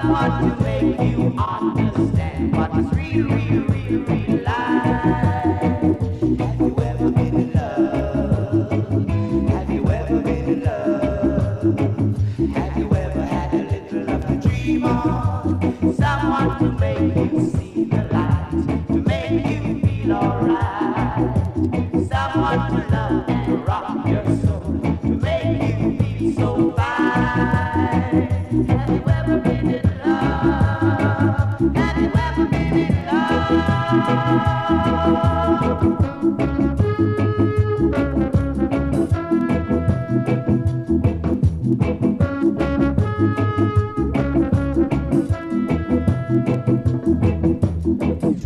someone to make you understand what's real, real, real, real life. Have you ever been in love? Have you ever been in love? Have you ever had a little love to dream of? Someone to make you see